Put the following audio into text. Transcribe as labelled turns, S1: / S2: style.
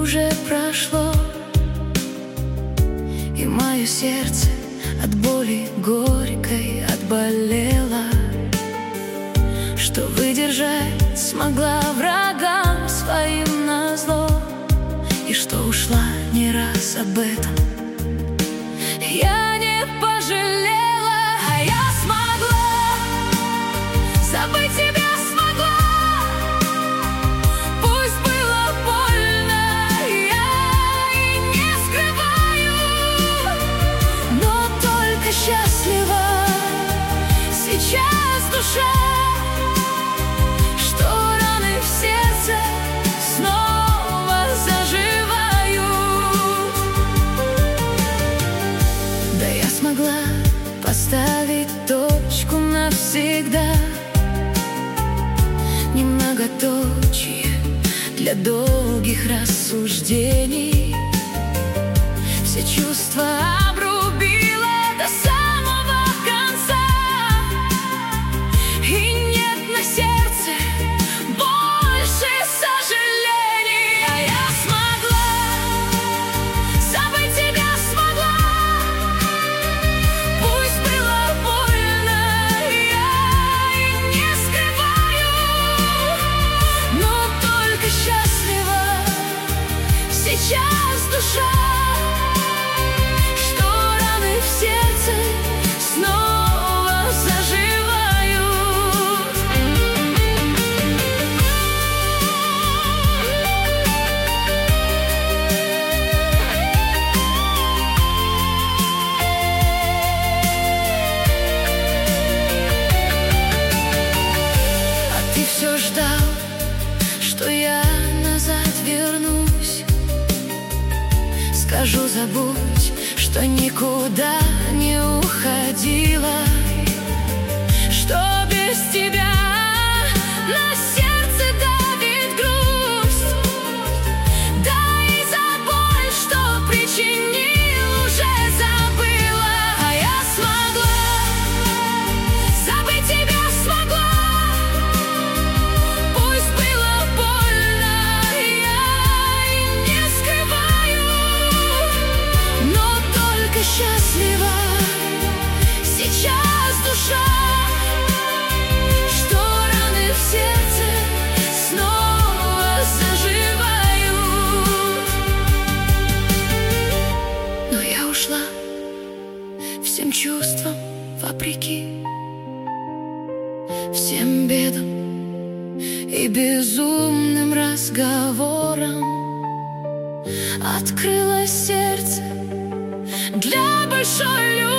S1: уже прошло, и мое сердце от боли горькой отболело, что выдержать смогла врагам своим назло, и что ушла не раз об этом я не пожалела. А я смогла забыть тебя, смогла. Пусть было больно, я и не скрываю, но только счастлива сейчас душа, что раны в сердце снова заживают. Да, я смогла поставить точку навсегда, не многоточие для долгих рассуждений. Все чувства обрубила до самого конца, и нет на сердце больше сожалений. А я смогла забыть тебя, смогла. Пусть было больно, я и не скрываю, но только счастлива сейчас душа, что раны в сердце снова заживают. А ты все ждал, что я назад вернусь. Скажу, забудь, что никуда не уходила, что без тебя на сердце давит грусть. Да и за боль, что причинил, уже забыла. А я смогла забыть тебя, смогла. Пусть было больно, я и не скрываю, но только счастлива сейчас душа, что раны в сердце снова заживают. Но я ушла всем чувствам вопреки, всем бедам и безумным разговорам. Открыла сердце для большой любви.